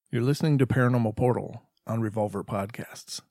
You're listening to Paranormal Portal on Revolver Podcasts.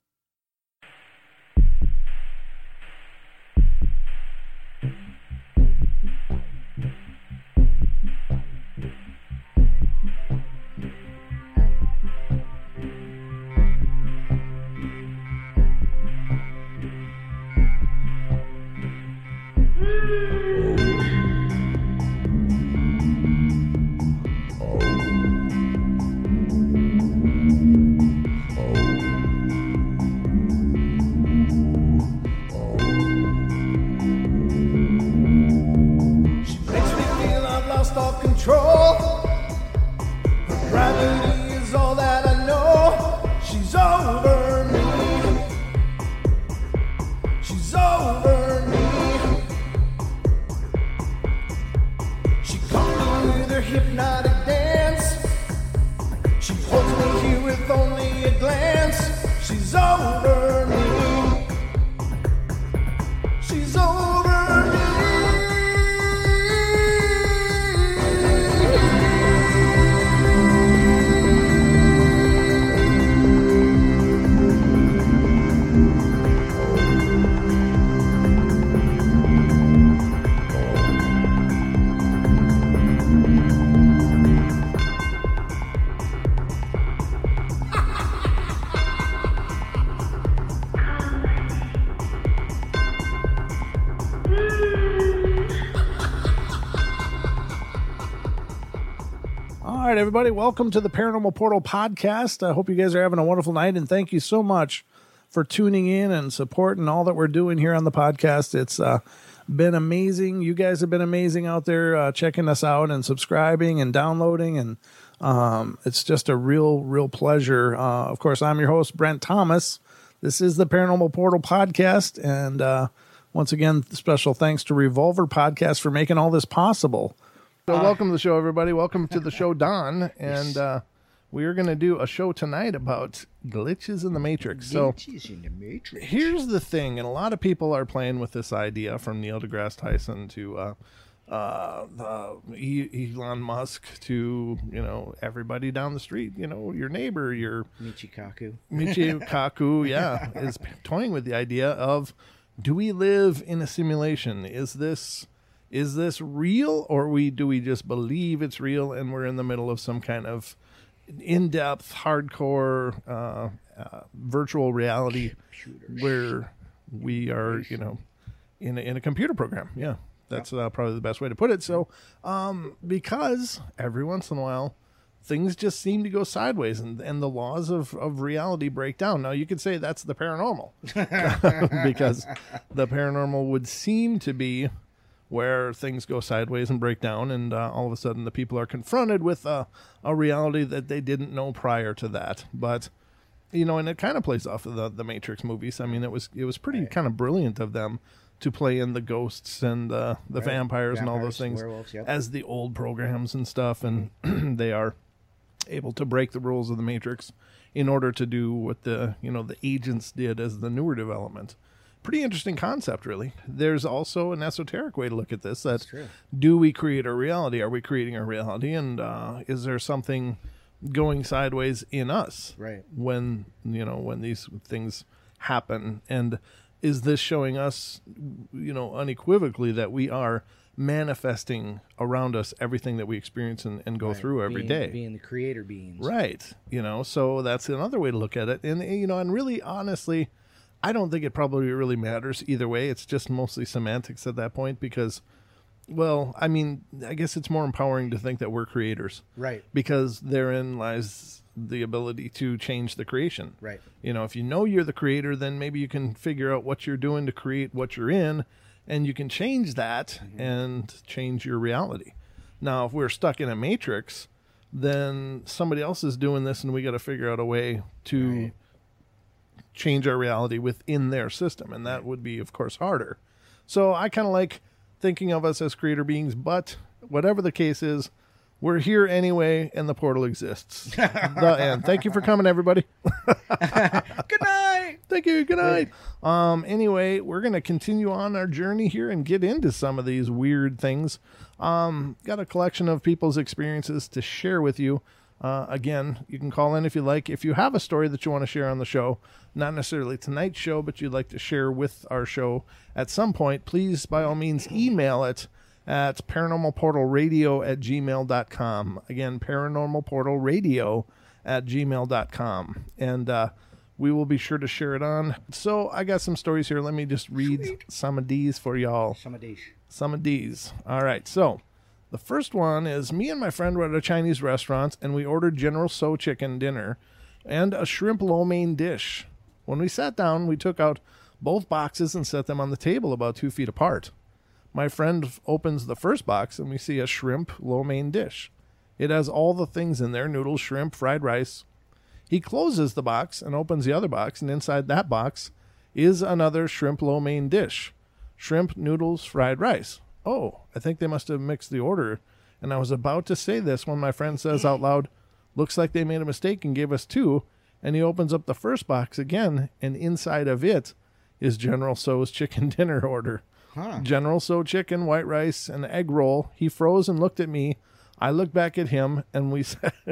Everybody, welcome to the Paranormal Portal Podcast. I hope you guys are having a wonderful night, and thank you so much for tuning in and supporting all that we're doing here on the podcast. It's been amazing. You guys have been amazing out there checking us out and subscribing and downloading, and it's just a real pleasure. Of course, I'm your host, Brent Thomas. This is the Paranormal Portal Podcast, and once again, special thanks to Revolver Podcast for making all this possible. So welcome to the show, everybody. Welcome to the show, Don. And we are going to do a show tonight about glitches in the Matrix. Glitches in the Matrix. Here's the thing, and a lot of people are playing with this idea, from Neil deGrasse Tyson to Elon Musk to, everybody down the street, your neighbor, your Michikaku, yeah, is toying with the idea of, do we live in a simulation? Is this real, or do we just believe it's real and we're in the middle of some kind of in-depth, hardcore virtual reality where we are, in a computer program? Yeah, that's probably the best way to put it. So, because every once in a while, things just seem to go sideways and the laws of reality break down. Now, you could say that's the paranormal, because the paranormal would seem to be where things go sideways and break down, and all of a sudden the people are confronted with a reality that they didn't know prior to that. But, and it kind of plays off of the Matrix movies. I mean, it was pretty kind of brilliant of them to play in the ghosts and the vampires and all those things as the old programs and stuff, and they are able to break the rules of the Matrix in order to do what the agents did as the newer development. Pretty interesting concept, really. There's also an esoteric way to look at this. That's do we create our reality? Are we creating our reality? And is there something going sideways in us when these things happen? And is this showing us, unequivocally that we are manifesting around us everything that we experience and go through every day? Being the creator beings. Right. So that's another way to look at it. And, and really, honestly, I don't think it probably really matters either way. It's just mostly semantics at that point, because, well, I mean, I guess it's more empowering to think that we're creators. Right. Because therein lies the ability to change the creation. Right. If you know you're the creator, then maybe you can figure out what you're doing to create what you're in, and you can change that and change your reality. Now, if we're stuck in a matrix, then somebody else is doing this, and we got to figure out a way to change our reality within their system, and that would be, of course, harder. So I kind of like thinking of us as creator beings, but whatever the case is, we're here anyway, and the portal exists. The end. Thank you for coming, everybody. Good night. Thank you. Good night. Anyway, we're going to continue on our journey here and get into some of these weird things. Got a collection of people's experiences to share with you. Again, you can call in if you like. If you have a story that you want to share on the show, not necessarily tonight's show, but you'd like to share with our show at some point, please, by all means, email it at paranormalportalradio@gmail.com. Again, paranormalportalradio@gmail.com. And we will be sure to share it on. So I got some stories here. Let me just read some of these for y'all. Some of these. All right. So the first one is me and my friend were at a Chinese restaurant, and we ordered General Tso chicken dinner and a shrimp lo mein dish. When we sat down, we took out both boxes and set them on the table about 2 feet apart. My friend opens the first box, and we see a shrimp lo mein dish. It has all the things in there: noodles, shrimp, fried rice. He closes the box and opens the other box, and inside that box is another shrimp lo mein dish: shrimp, noodles, fried rice. Oh, I think they must have mixed the order. And I was about to say this when my friend says out loud, "Looks like they made a mistake and gave us 2." And he opens up the first box again, and inside of it is General Tso's chicken dinner order. General Tso chicken, white rice, and egg roll. He froze and looked at me. I looked back at him, and we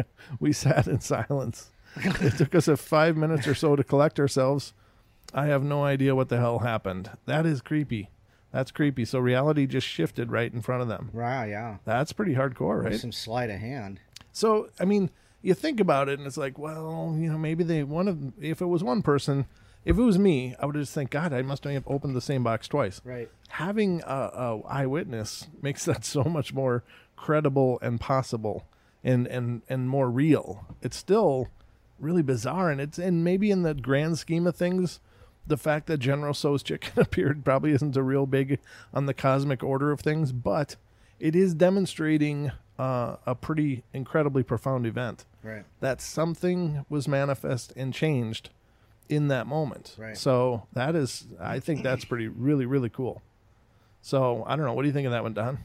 sat in silence. It took us 5 minutes or so to collect ourselves. I have no idea what the hell happened. That is creepy. That's creepy. So reality just shifted right in front of them. Right, yeah. That's pretty hardcore, right? Some sleight of hand. So, I mean, you think about it, and it's like, well, maybe if it was one person, if it was me, I would just think, God, I must have opened the same box twice. Right. Having a eyewitness makes that so much more credible and possible and more real. It's still really bizarre, and maybe in the grand scheme of things, the fact that General Tso's chicken appeared probably isn't a real big on the cosmic order of things, but it is demonstrating a pretty incredibly profound event. Right. That something was manifest and changed in that moment. Right. So I think that's really, really cool. So I don't know. What do you think of that one, Don?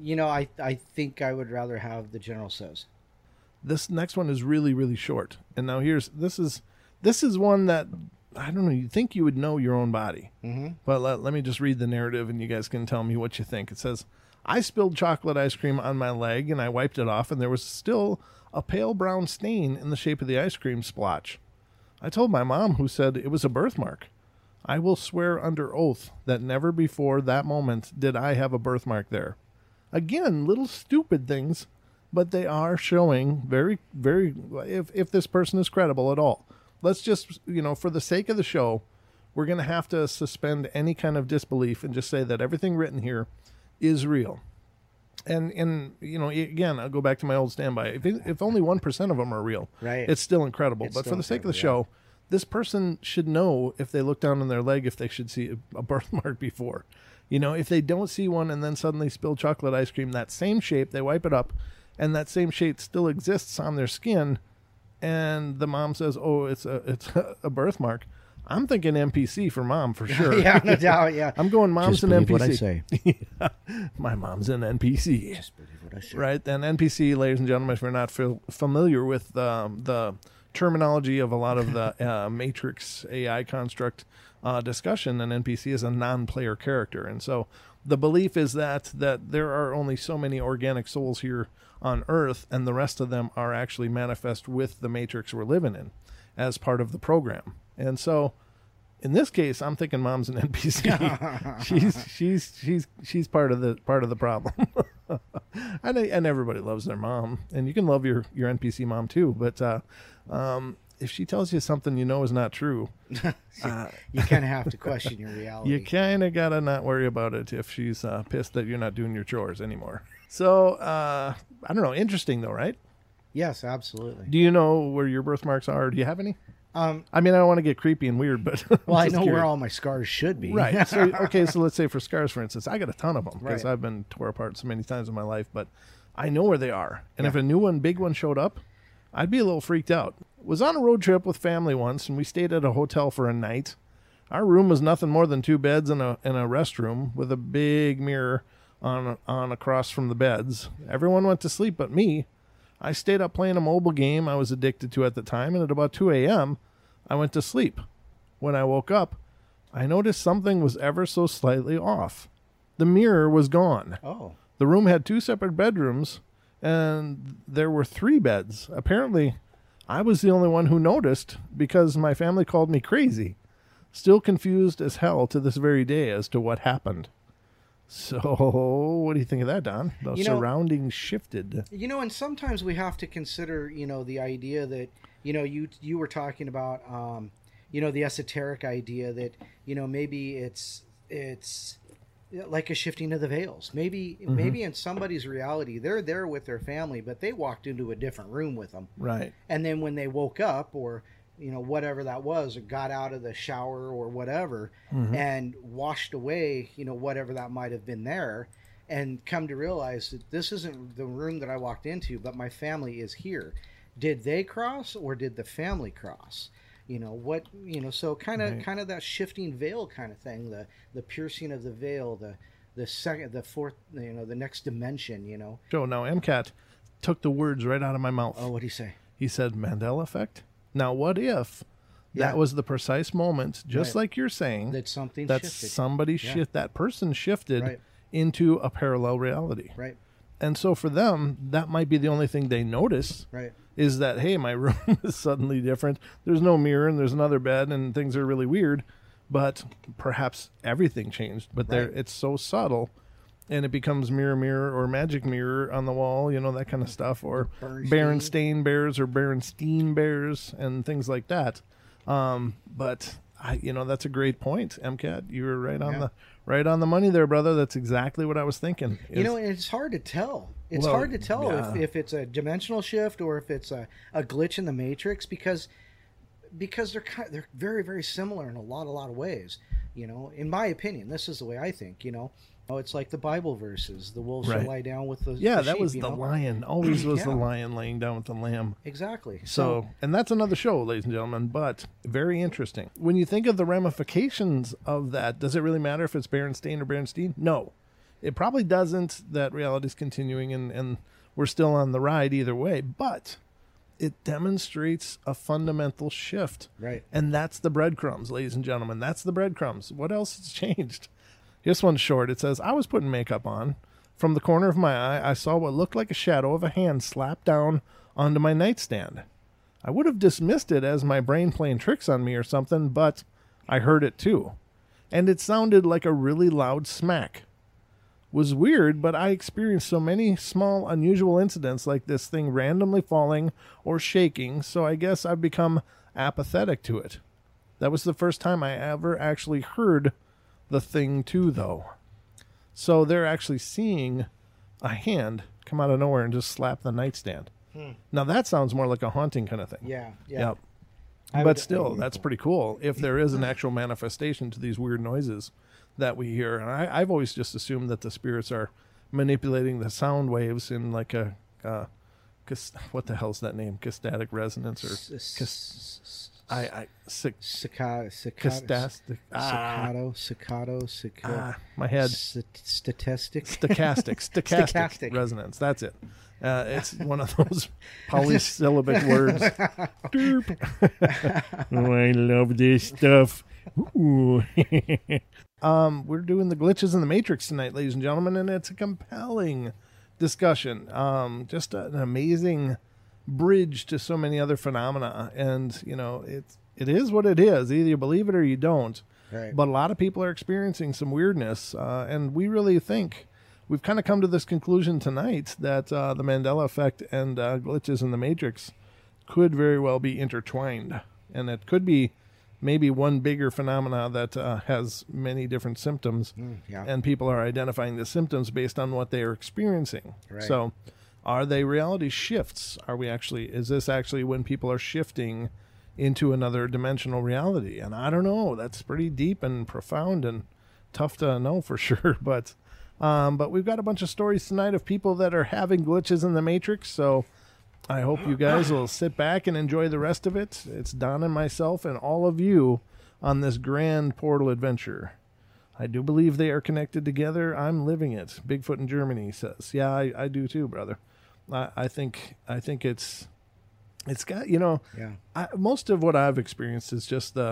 I think I would rather have the General Tso's. This next one is really, really short. And now this is one that, I don't know, you'd think you would know your own body. Mm-hmm. But let me just read the narrative, and you guys can tell me what you think. It says, I spilled chocolate ice cream on my leg, and I wiped it off, and there was still a pale brown stain in the shape of the ice cream splotch. I told my mom, who said it was a birthmark. I will swear under oath that never before that moment did I have a birthmark there. Again, little stupid things, but they are showing very, very, if this person is credible at all. Let's just, for the sake of the show, we're going to have to suspend any kind of disbelief and just say that everything written here is real. And again, I'll go back to my old standby. If only 1% of them are real, right, it's still incredible. But for the sake of the show, this person should know if they look down on their leg if they should see a birthmark before. If they don't see one and then suddenly spill chocolate ice cream, that same shape, they wipe it up, and that same shape still exists on their skin, and the mom says, "Oh, it's a birthmark." I'm thinking NPC for mom for sure. Yeah, no doubt. Yeah, I'm going mom's just an believe NPC. What I say. Yeah. My mom's an NPC. Just believe what I say. Right, and NPC, ladies and gentlemen, if you're not familiar with the terminology of a lot of the Matrix AI construct discussion, an NPC is a non-player character, and so the belief is that there are only so many organic souls here on Earth, and the rest of them are actually manifest with the Matrix we're living in as part of the program. And so, in this case, I'm thinking mom's an NPC. she's part of the problem. and everybody loves their mom, and you can love your NPC mom too. But if she tells you something is not true, you kind of have to question your reality. You kind of gotta not worry about it if she's pissed that you're not doing your chores anymore. So I don't know. Interesting though, right? Yes, absolutely. Do you know where your birthmarks are? Do you have any? I mean, I don't want to get creepy and weird, but well, I know curious where all my scars should be. Right. So let's say for scars, for instance, I got a ton of them because I've been tore apart so many times in my life, but I know where they are. And if a new one, big one showed up, I'd be a little freaked out. Was on a road trip with family once, and we stayed at a hotel for a night. Our room was nothing more than 2 beds and a restroom with a big mirror on across from the beds. Everyone went to sleep but me. I stayed up playing a mobile game I was addicted to at the time, and at about 2 a.m., I went to sleep. When I woke up, I noticed something was ever so slightly off. The mirror was gone. Oh. The room had 2 separate bedrooms, and there were 3 beds. Apparently, I was the only one who noticed because my family called me crazy. Still confused as hell to this very day as to what happened. So, what do you think of that, Don? The surroundings shifted. And sometimes we have to consider, the idea that, you were talking about, the esoteric idea that, maybe it's like a shifting of the veils. Maybe in somebody's reality, they're there with their family, but they walked into a different room with them. Right. And then when they woke up or, whatever that was, or got out of the shower or whatever, and washed away, whatever that might have been there, and come to realize that this isn't the room that I walked into, but my family is here. Did they cross or did the family cross? So kind of that shifting veil kind of thing, the piercing of the veil, the fourth, the next dimension, Joe, now MCAT took the words right out of my mouth. Oh, what'd he say? He said Mandela effect. Now, what if that was the precise moment, just like you're saying, that something that shifted. somebody that person shifted into a parallel reality. Right. And so for them, that might be the only thing they notice. Right. Is that, hey, my room is suddenly different. There's no mirror and there's another bed and things are really weird. But perhaps everything changed. But it's so subtle. And it becomes mirror, mirror, or magic mirror on the wall, that kind of stuff. Or Berenstain Bears or Berenstein Bears and things like that. But, that's a great point, MCAT. You were right on the money there, brother. That's exactly what I was thinking. And it's hard to tell. It's hard to tell if it's a dimensional shift or if it's a glitch in the matrix because they're very, very similar in a lot of ways. In my opinion, this is the way I think. It's like the Bible verses: "The wolf shall lie down with the that sheep," was the lion. Always was the lion laying down with the lamb. Exactly. So, and that's another show, ladies and gentlemen. But very interesting. When you think of the ramifications of that, does it really matter if it's Berenstain or Berenstein? No. It probably doesn't, that reality's continuing and we're still on the ride either way, but it demonstrates a fundamental shift. Right. And that's the breadcrumbs, ladies and gentlemen. That's the breadcrumbs. What else has changed? This one's short. It says, I was putting makeup on. From the corner of my eye, I saw what looked like a shadow of a hand slap down onto my nightstand. I would have dismissed it as my brain playing tricks on me or something, but I heard it too. And it sounded like a really loud smack. Was weird, but I experienced so many small, unusual incidents like this thing randomly falling or shaking, so I guess I've become apathetic to it. That was the first time I ever actually heard the thing too, though. So they're actually seeing a hand come out of nowhere and just slap the nightstand. Now that sounds more like a haunting kind of thing. Yeah. Yep. But still, that's pretty cool if there is an actual manifestation to these weird noises that we hear. And I've always just assumed that the spirits are manipulating the sound waves in like a what the hell's that name? Castatic resonance or my head. Stochastic resonance. That's it. It's one of those polysyllabic words. Oh, I love this stuff. Ooh. We're doing the glitches in the Matrix tonight, ladies and gentlemen, and it's a compelling discussion. Just an amazing bridge to so many other phenomena, and it is what it is. Either you believe it or you don't. Right. But a lot of people are experiencing some weirdness, and we really think we've kind of come to this conclusion tonight that the Mandela effect and glitches in the Matrix could very well be intertwined, and it could be maybe one bigger phenomena that has many different symptoms, and people are identifying the symptoms based on what they are experiencing. Right. So are they reality shifts? Is this actually when people are shifting into another dimensional reality? And I don't know. That's pretty deep and profound and tough to know for sure. But we've got a bunch of stories tonight of people that are having glitches in the Matrix. So I hope you guys will sit back and enjoy the rest of it. It's Don and myself and all of you on this grand portal adventure. I do believe they are connected together. I'm living it. Bigfoot in Germany says. Yeah, I do too, brother. I think it's got, most of what I've experienced is just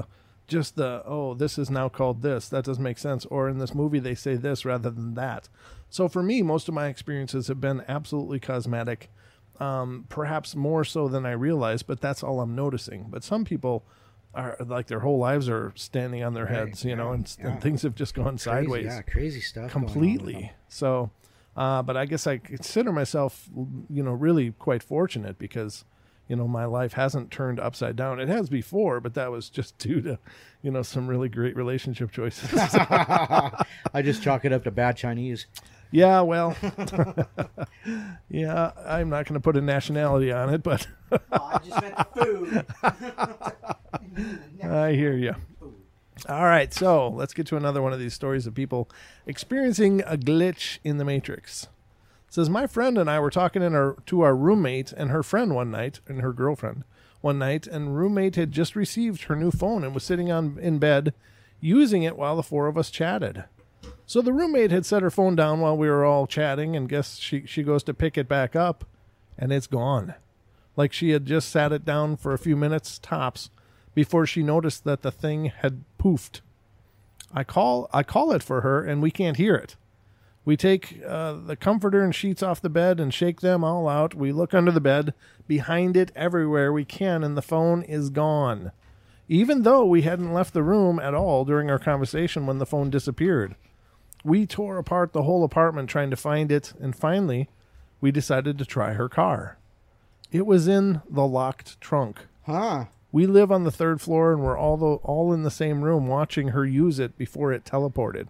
just this is now called this. That doesn't make sense. Or in this movie, they say this rather than that. So for me, most of my experiences have been absolutely cosmetic, perhaps more so than I realized, but that's all I'm noticing. But some people are like their whole lives are standing on their heads, and things have just gone sideways. Yeah, crazy stuff. Completely. So, but I guess I consider myself, really quite fortunate because, my life hasn't turned upside down. It has before, but that was just due to, some really great relationship choices. I just chalk it up to bad Chinese. Yeah, well, yeah, I'm not going to put a nationality on it, but I just meant the food. I hear you. All right, so let's get to another one of these stories of people experiencing a glitch in the Matrix. It says, my friend and I were talking to our roommate and her friend one night, and her girlfriend one night, and roommate had just received her new phone and was sitting in bed using it while the four of us chatted. So the roommate had set her phone down while we were all chatting, and guess she goes to pick it back up, and it's gone. Like she had just sat it down for a few minutes tops before she noticed that the thing had poofed. I call it for her, and we can't hear it. We take the comforter and sheets off the bed and shake them all out. We look under the bed, behind it, everywhere we can, and the phone is gone. Even though we hadn't left the room at all during our conversation when the phone disappeared. We tore apart the whole apartment trying to find it, and finally, we decided to try her car. It was in the locked trunk. Huh. We live on the 3rd floor, and we're all in the same room watching her use it before it teleported.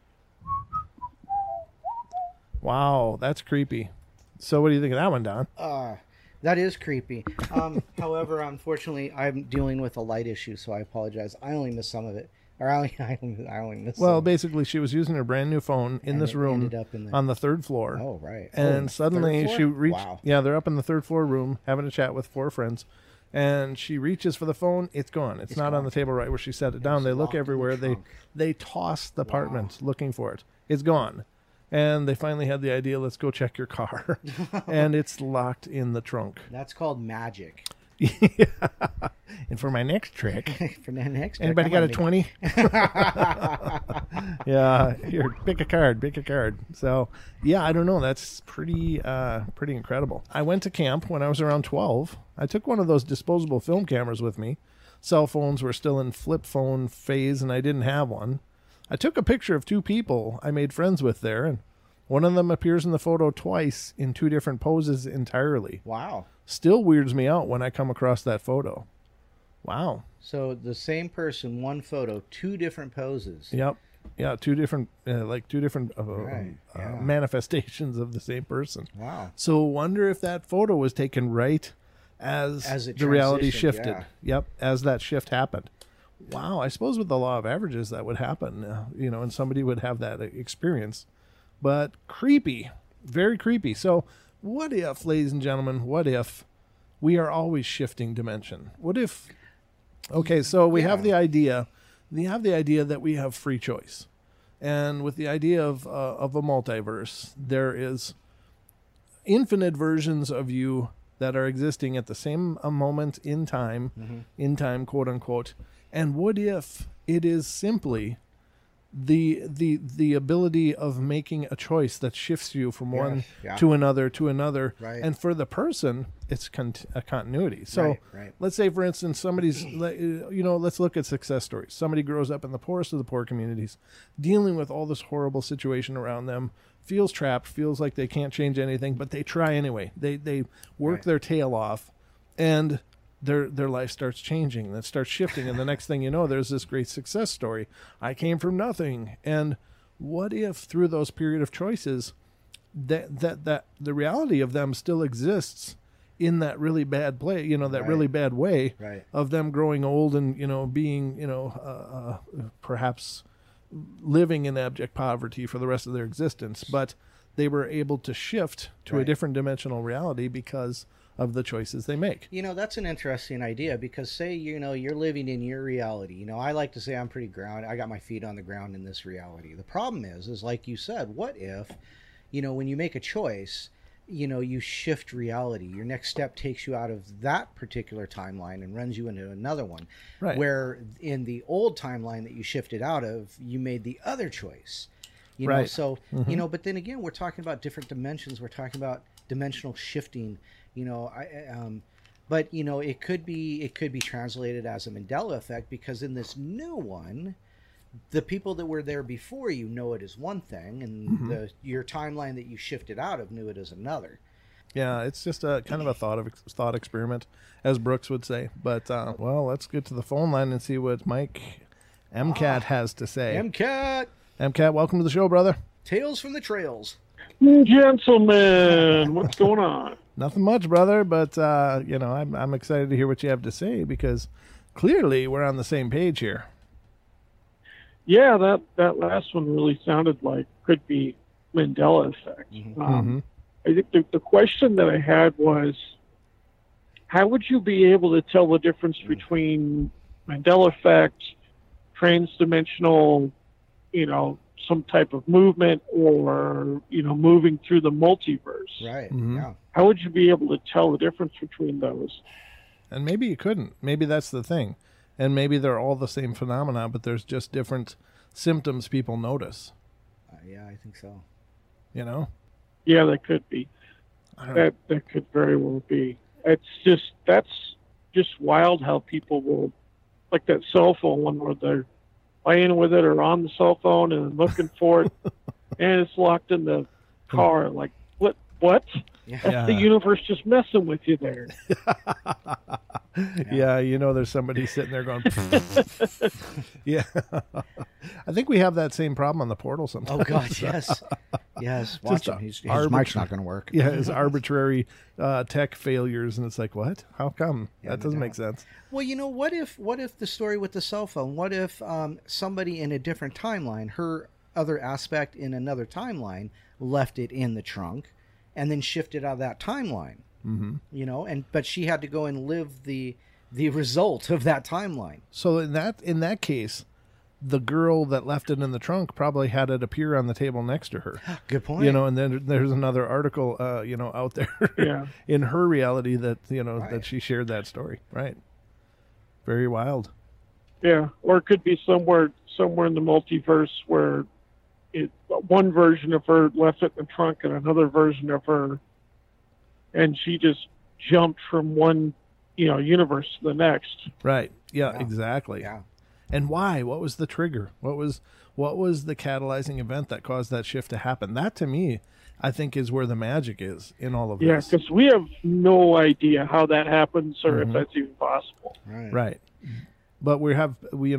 Wow, that's creepy. So what do you think of that one, Don? That is creepy. However, unfortunately, I'm dealing with a light issue, so I apologize. I only missed some of it. Or I only missed some. Well, basically, she was using her brand new phone in this room on the 3rd floor. Oh, right. And suddenly she reached... Wow. Yeah, they're up in the 3rd floor room having a chat with 4 friends. And she reaches for the phone. It's gone. It's not on the table right where she set it down. They look everywhere. They toss the apartment looking for it. It's gone. And they finally had the idea, let's go check your car. And it's locked in the trunk. That's called magic. Yeah. And for my next trick. Anybody got a 20? Yeah. Here, pick a card. So, yeah, I don't know. That's pretty incredible. I went to camp when I was around 12. I took one of those disposable film cameras with me. Cell phones were still in flip phone phase, and I didn't have one. I took a picture of 2 people I made friends with there, and one of them appears in the photo twice in 2 different poses entirely. Wow. Still weirds me out when I come across that photo. Wow. So the same person, one photo, 2 different poses. Yep. Yeah, 2 different, manifestations of the same person. Wow. So wonder if that photo was taken right as the reality shifted. Yeah. Yep, as that shift happened. Wow, I suppose with the law of averages that would happen, and somebody would have that experience. But creepy, very creepy. So what if, ladies and gentlemen, what if we are always shifting dimension? What if, okay, so we have the idea that we have free choice. And with the idea of a multiverse, there is infinite versions of you that are existing at the same moment in time, quote unquote. And what if it is simply the ability of making a choice that shifts you from one to another, right. And for the person, it's a continuity. So right. Let's say, for instance, somebody's, let's look at success stories. Somebody grows up in the poorest of the poor communities, dealing with all this horrible situation around them, feels trapped, feels like they can't change anything, but they try anyway. They work their tail off, and their life starts changing, that starts shifting, and the next thing you know, there's this great success story. I came from nothing. And what if through those period of choices that the reality of them still exists in that really bad play, that really bad way of them growing old and, being, perhaps living in abject poverty for the rest of their existence, but they were able to shift to a different dimensional reality because of the choices they make. That's an interesting idea, because say, you're living in your reality. I like to say I'm pretty grounded. I got my feet on the ground in this reality. The problem is like you said, what if, when you make a choice, you shift reality. Your next step takes you out of that particular timeline and runs you into another one. Right. Where in the old timeline that you shifted out of, you made the other choice. Right. So, but then again, we're talking about different dimensions. We're talking about dimensional shifting, but it could be translated as a Mandela effect, because in this new one, the people that were there before you know it as one thing, and your timeline that you shifted out of knew it as another. Yeah, it's just a kind of a thought experiment, as Brooks would say. But well, let's get to the phone line and see what Mike MCAT has to say. MCAT, welcome to the show, brother. Tales from the Trails. Gentlemen, what's going on? Nothing much, brother, but I'm excited to hear what you have to say, because clearly we're on the same page here. Yeah, that last one really sounded like could be Mandela effect. I think the question that I had was, how would you be able to tell the difference between Mandela effect, transdimensional, some type of movement, or moving through the multiverse? Right. Yeah. How would you be able to tell the difference between those? And maybe you couldn't. Maybe that's the thing. And maybe they're all the same phenomena, but there's just different symptoms people notice. Yeah, I think so. Yeah, that could be. That could very well be. That's just wild how people will, like that cell phone one, where they're playing with it or on the cell phone and looking for it, and it's locked in the car. Like, what? Yeah. That's the universe just messing with you there. Yeah, there's somebody sitting there going, yeah. I think we have that same problem on the portal sometimes. Oh, God, yes. Yes, watch him. His mic's not going to work. Yeah, his arbitrary tech failures, and it's like, what? How come? That doesn't make sense. Well, what if the story with the cell phone, what if somebody in a different timeline, her other aspect in another timeline, left it in the trunk and then shifted out of that timeline? But she had to go and live the result of that timeline. So in that case, the girl that left it in the trunk probably had it appear on the table next to her. Good point. And then there's another article, out there in her reality that, right, that she shared that story. Right. Very wild. Yeah. Or it could be somewhere in the multiverse where one version of her left it in the trunk and another version of her, and she just jumped from one, universe to the next. Right. Yeah, exactly. Yeah. And why? What was the trigger? What was the catalyzing event that caused that shift to happen? That, to me, I think, is where the magic is in all of this. Yeah, because we have no idea how that happens or if that's even possible. Right. But we have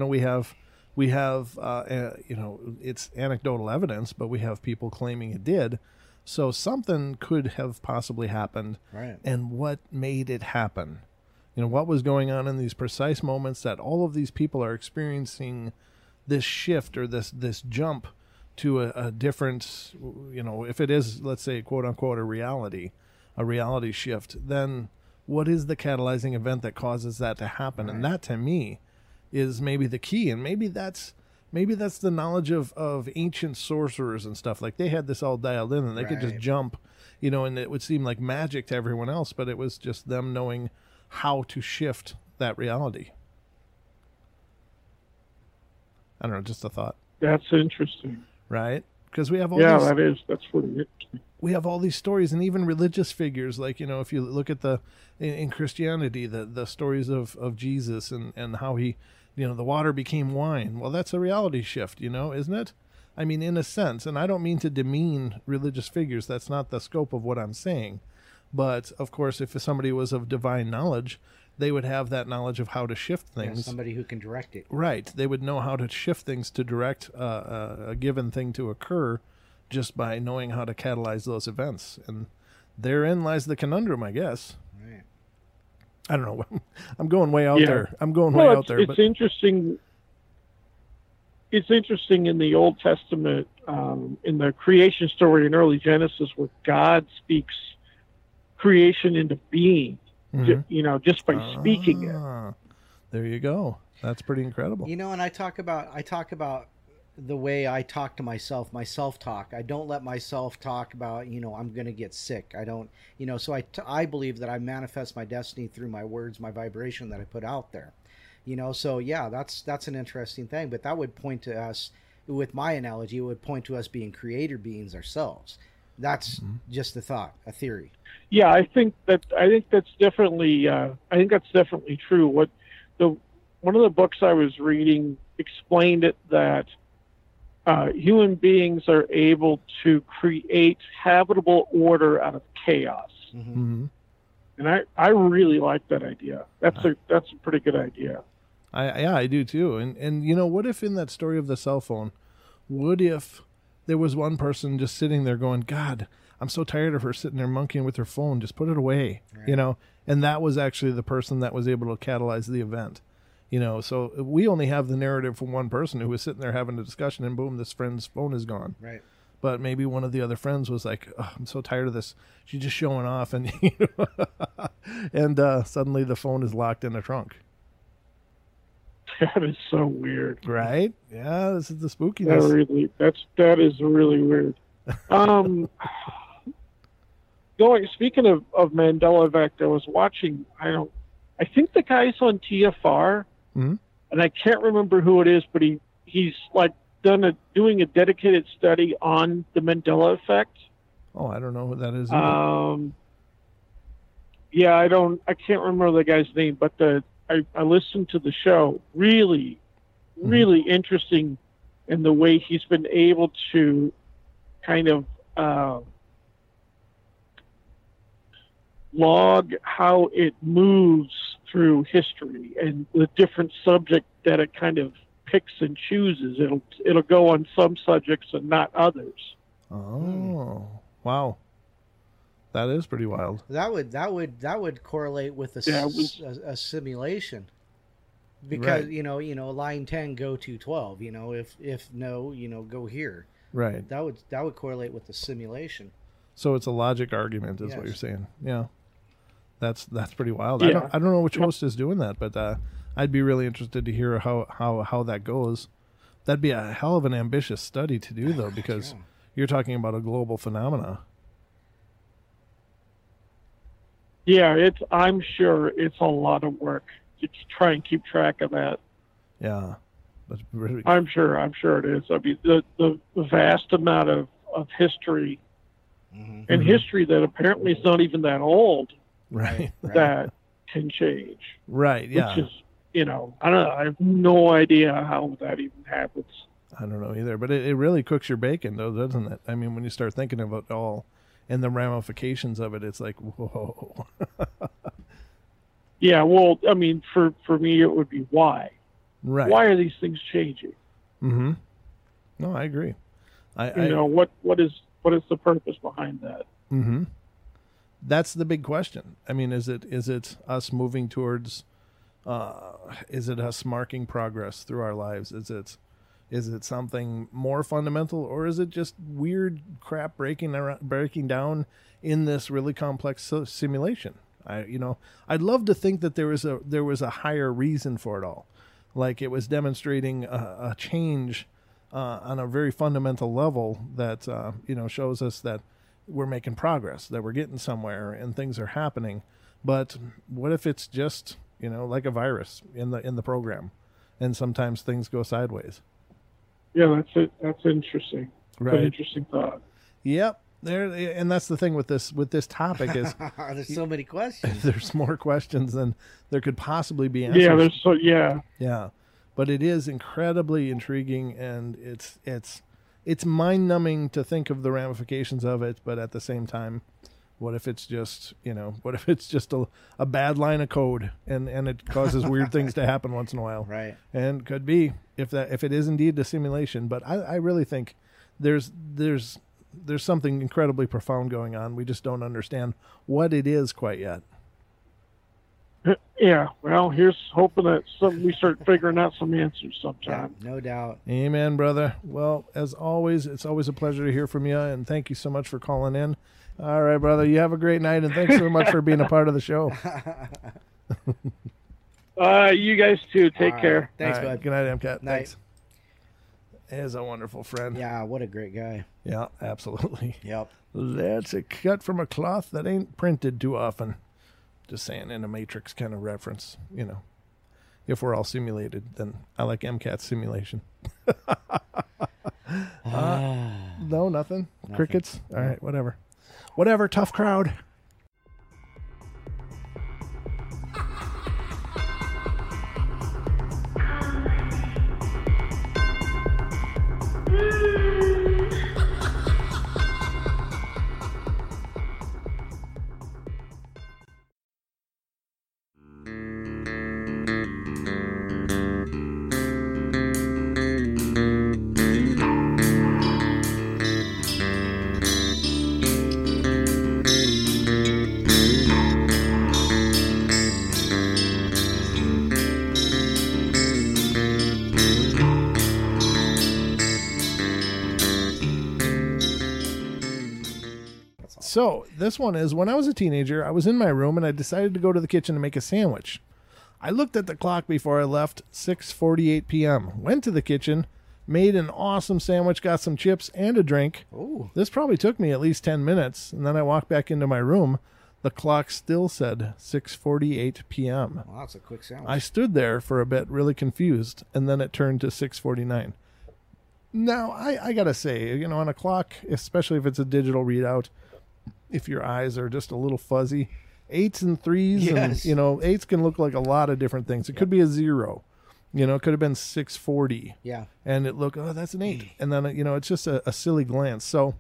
it's anecdotal evidence, but we have people claiming it did. So something could have possibly happened. Right. And what made it happen? What was going on in these precise moments that all of these people are experiencing this shift or this jump to a different, if it is, let's say, quote unquote, a reality shift, then what is the catalyzing event that causes that to happen? Right. And that, to me, is maybe the key. And maybe that's the knowledge of ancient sorcerers and stuff. Like, they had this all dialed in, and they could just jump, and it would seem like magic to everyone else, but it was just them knowing how to shift that reality. I don't know, just a thought. That's interesting. Right? Because we have all that's pretty interesting. We have all these stories, and even religious figures, like, if you look at in Christianity, the stories of Jesus and how he, the water became wine. Well, that's a reality shift, isn't it? I mean, in a sense, and I don't mean to demean religious figures. That's not the scope of what I'm saying. But, of course, if somebody was of divine knowledge, they would have that knowledge of how to shift things. Yeah, somebody who can direct it. Right. They would know how to shift things to direct a given thing to occur just by knowing how to catalyze those events. And therein lies the conundrum, I guess. Right. I don't know. I'm going way out there. It's interesting. It's interesting in the Old Testament, in the creation story in early Genesis, where God speaks creation into being, just by speaking it. There you go. That's pretty incredible. And I talk about the way I talk to myself, my self-talk. I don't let myself talk about, I'm going to get sick. I don't, so I believe that I manifest my destiny through my words, my vibration that I put out there. So yeah, that's an interesting thing, but that would point to us, with my analogy, it would point to us being creator beings ourselves. That's just a thought, a theory. Yeah, I think that's definitely true. One of the books I was reading explained it that human beings are able to create habitable order out of chaos. Mm-hmm. And I really like that idea. That's a pretty good idea. I do too. And what if in that story of the cell phone, what if there was one person just sitting there going, God, I'm so tired of her sitting there monkeying with her phone. Just put it away, right. And that was actually the person that was able to catalyze the event. So we only have the narrative from one person who was sitting there having a discussion, and boom, this friend's phone is gone. Right. But maybe one of the other friends was like, oh, I'm so tired of this. She's just showing off. And, and suddenly the phone is locked in a trunk. That is so weird. Right? Yeah, this is the spookiness. That is really weird. Speaking of Mandela effect, I was watching, I think the guy's on TFR, and I can't remember who it is, but he's like doing a dedicated study on the Mandela effect. Oh, I don't know who that is. Yeah, I can't remember the guy's name, but I listened to the show. Really, really interesting in the way he's been able to kind of log how it moves through history and the different subject that it kind of picks and chooses. It'll go on some subjects and not others. Oh, wow. That is pretty wild. That would correlate with a simulation, because right. line 10 go to 12. If no, go here. Right. That would correlate with the simulation. So it's a logic argument, is what you're saying. Yeah, that's pretty wild. Yeah. I don't know which host is doing that, but I'd be really interested to hear how that goes. That'd be a hell of an ambitious study to do, though, because you're talking about a global phenomena. Yeah, I'm sure it's a lot of work to try and keep track of that. Yeah, that's really... I'm sure it is. I mean, the vast amount of history, and history that apparently is not even that old, right? That can change, right? Yeah, which is, I don't know. I have no idea how that even happens. I don't know either, but it really cooks your bacon, though, doesn't it? I mean, when you start thinking about it all and the ramifications of it, it's like, whoa. Yeah, well, I mean, for me, it would be why. Right. Why are these things changing? Mm-hmm. No, I agree. What is the purpose behind that? Mm-hmm. That's the big question. I mean, is it us moving towards? Is it us marking progress through our lives? Is it something more fundamental, or is it just weird crap breaking down in this really complex simulation? I'd love to think that there was a higher reason for it all, like it was demonstrating a change on a very fundamental level that shows us that we're making progress, that we're getting somewhere, and things are happening. But what if it's just like a virus in the program, and sometimes things go sideways? Yeah, that's it. That's interesting. Right. An interesting thought. Yep. And that's the thing with this topic is there's so many questions. There's more questions than there could possibly be answers. Yeah. But it is incredibly intriguing, and it's mind-numbing to think of the ramifications of it. But at the same time, what if it's just a bad line of code and it causes weird things to happen once in a while? Right. And could be if it is indeed a simulation. But I really think there's something incredibly profound going on. We just don't understand what it is quite yet. Yeah, well, here's hoping that we start figuring out some answers sometime. Yeah, no doubt. Amen, brother. Well, as always, it's always a pleasure to hear from you, and thank you so much for calling in. All right, brother, you have a great night, and thanks so much for being a part of the show. You guys too. Take care. Thanks, bud. Good night, MCAT. Night. Thanks. is a wonderful friend. Yeah, what a great guy. Yeah, absolutely. Yep. That's a cut from a cloth that ain't printed too often. Just saying, in a Matrix kind of reference, you know. If we're all simulated, then I like MCAT's simulation. No, nothing. Crickets? All right, whatever. Whatever, tough crowd. So this one is, when I was a teenager, I was in my room and I decided to go to the kitchen to make a sandwich. I looked at the clock before I left, 6:48 p.m. Went to the kitchen, made an awesome sandwich, got some chips and a drink. Ooh. This probably took me at least 10 minutes, and then I walked back into my room. The clock still said 6:48 p.m. Wow, that's a quick sandwich. I stood there for a bit, really confused, and then it turned to 6:49. Now, I gotta say, you know, on a clock, especially if it's a digital readout, if your eyes are just a little fuzzy, 8s and 3s, Yes. and, you know, 8s can look like a lot of different things. It could be a 0. You know, it could have been 6:40. Yeah. And it looked, oh, that's an 8. And then, you know, it's just a silly glance. So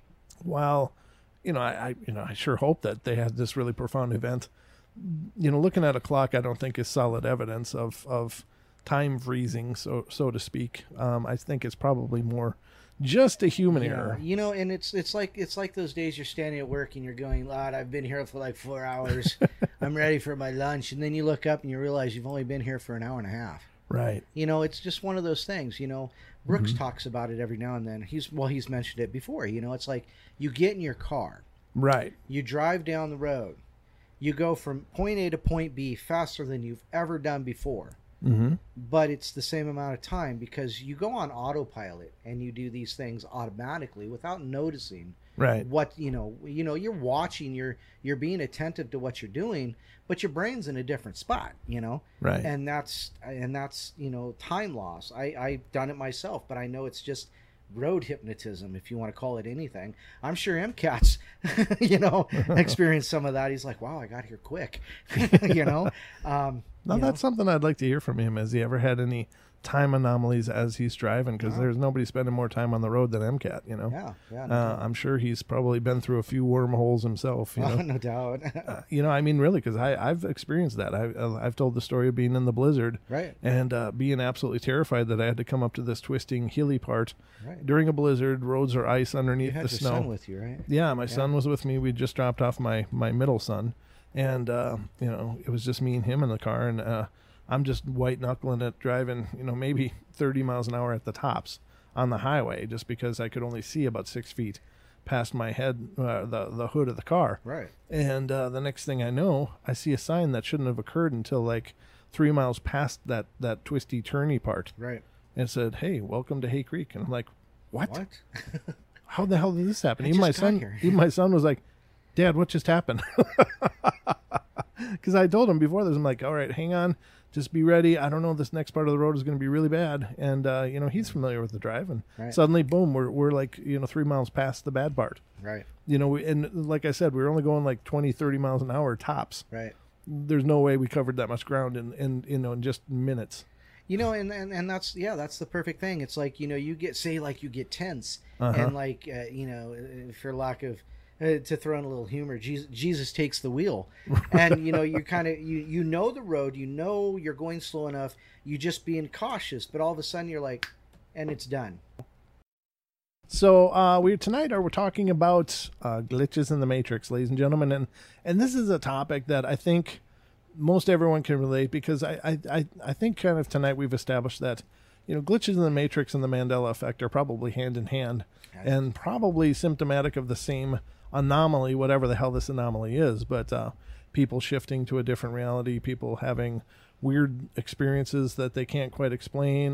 while, you know, I sure hope that they had this really profound event, you know, looking at a clock, I don't think is solid evidence of time freezing, so to speak. I think it's probably more just a human error. You know, and it's like those days you're standing at work and you're going, Lord, I've been here for like 4 hours. I'm ready for my lunch. And then you look up and you realize you've only been here for an hour and a half. Right. You know, it's just one of those things. You know, Brooks talks about it every now and then. He's mentioned it before. You know, it's like you get in your car. Right. You drive down the road. You go from point A to point B faster than you've ever done before. Mm-hmm. But it's the same amount of time because you go on autopilot and you do these things automatically without noticing Right. what you're watching, you're being attentive to what you're doing, but your brain's in a different spot, you know. Right. And that's you know, time loss. I've done it myself, but I know it's just road hypnotism, if you want to call it anything. I'm sure MCAT's you know, experienced some of that. He's like, wow, I got here quick. You know. Now, that's something I'd like to hear from him. Has he ever had any time anomalies as he's driving? Because there's nobody spending more time on the road than MCAT, you know? Yeah. I'm sure he's probably been through a few wormholes himself, you know? No doubt. You know, I mean, really, because I've experienced that. I've told the story of being in the blizzard. Right. And being absolutely terrified that I had to come up to this twisting, hilly part Right. during a blizzard. Roads are ice You underneath had the your snow. son with you, right? Yeah, my son was with me. We just dropped off my middle son. And, you know, it was just me and him in the car. And I'm just white knuckling it, driving, you know, maybe 30 miles an hour at the tops on the highway, just because I could only see about 6 feet past my head, the hood of the car. Right. And the next thing I know, I see a sign that shouldn't have occurred until like 3 miles past that twisty, turny part. Right. And it said, "Hey, welcome to Hay Creek." And I'm like, what? What? How the hell did this happen? I Even just got here. my son was like, "Dad, what just happened?" Because I told him before this, I'm like, all right, hang on, just be ready. I don't know, this next part of the road is going to be really bad. And, you know, he's familiar with the drive. And Right. suddenly, boom, we're like, you know, 3 miles past the bad part. Right. You know, and like I said, we were only going like 20, 30 miles an hour tops. Right. There's no way we covered that much ground in you know, in just minutes. You know, and that's the perfect thing. It's like, you know, you get tense Uh-huh. and like, you know, for lack of, to throw in a little humor, Jesus takes the wheel, and you know, you're kind of you know the road, you know you're going slow enough, you just being cautious, but all of a sudden you're like, and it's done. So we're talking about glitches in the Matrix, ladies and gentlemen, and this is a topic that I think most everyone can relate, because I think kind of tonight we've established that, you know, glitches in the Matrix and the Mandela effect are probably hand in hand, and probably symptomatic of the same anomaly, whatever the hell this anomaly is. But people shifting to a different reality, people having weird experiences that they can't quite explain,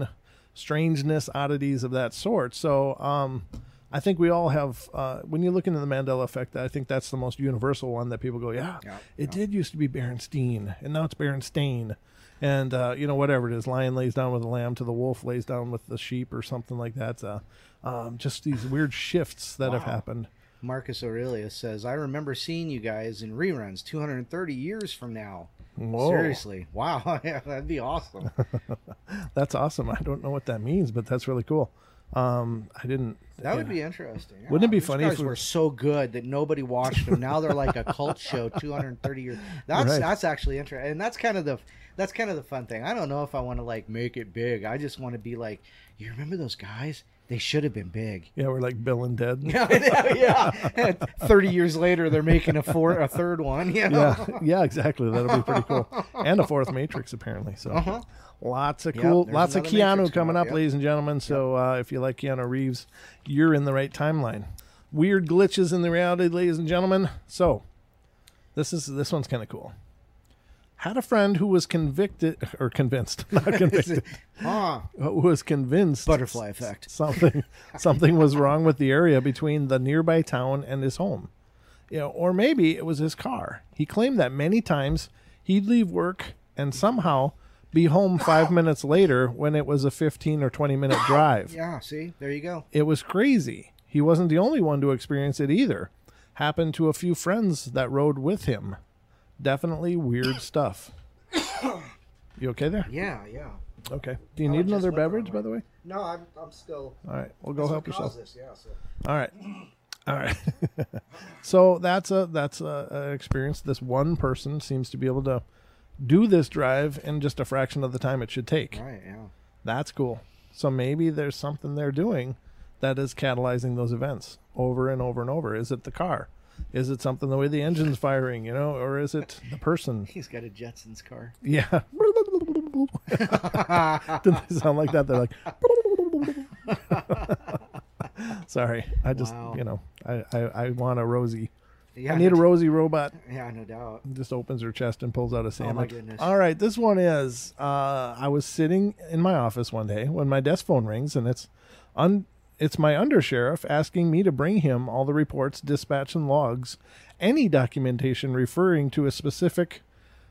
strangeness, oddities of that sort. So I think we all have, when you look into the Mandela effect, I think that's the most universal one that people go, it did used to be Berenstein, and now it's Berenstain. And, whatever it is, lion lays down with the lamb to the wolf lays down with the sheep or something like that. Just these weird shifts that have happened. Marcus Aurelius says, I remember seeing you guys in reruns 230 years from now. Whoa. Seriously. Wow. That'd be awesome. That's awesome. I don't know what that means, but that's really cool. That would be interesting. Wouldn't it be funny if we were so good that nobody watched them? Now they're like a cult show 230 years. That's actually interesting. And that's kind of the fun thing. I don't know if I want to like make it big. I just want to be like, you remember those guys? They should have been big. Yeah, we're like Bill and Ted. Yeah. And 30 years later, they're making a third one. You know? Yeah, exactly. That'll be pretty cool. And a fourth Matrix, apparently. So lots of cool, lots of Keanu Matrix coming up, ladies and gentlemen. So if you like Keanu Reeves, you're in the right timeline. Weird glitches in the reality, ladies and gentlemen. So this one's kind of cool. Had a friend who was convinced, not convicted, who was convinced butterfly effect. Something was wrong with the area between the nearby town and his home. Or maybe it was his car. He claimed that many times he'd leave work and somehow be home 5 minutes later when it was a 15 or 20-minute drive. Yeah, see? There you go. It was crazy. He wasn't the only one to experience it either. Happened to a few friends that rode with him. Definitely weird stuff. You okay there? Yeah. Okay. Do you need another beverage, by the way? No, I'm still. All right. Well, go help yourself. So. All right. So that's a experience. This one person seems to be able to do this drive in just a fraction of the time it should take. Right. Yeah. That's cool. So maybe there's something they're doing that is catalyzing those events over and over and over. Is it the ar? Is it something the way the engine's firing, or is it the person? He's got a Jetsons car. Yeah. Didn't they sound like that? They're like, sorry. I just, I want a Rosie. Yeah, I need a Rosie robot. Yeah, no doubt. Just opens her chest and pulls out a sandwich. Oh, my goodness. All right. This one is, I was sitting in my office one day when my desk phone rings, and it's my undersheriff asking me to bring him all the reports, dispatch, and logs, any documentation referring to a specific.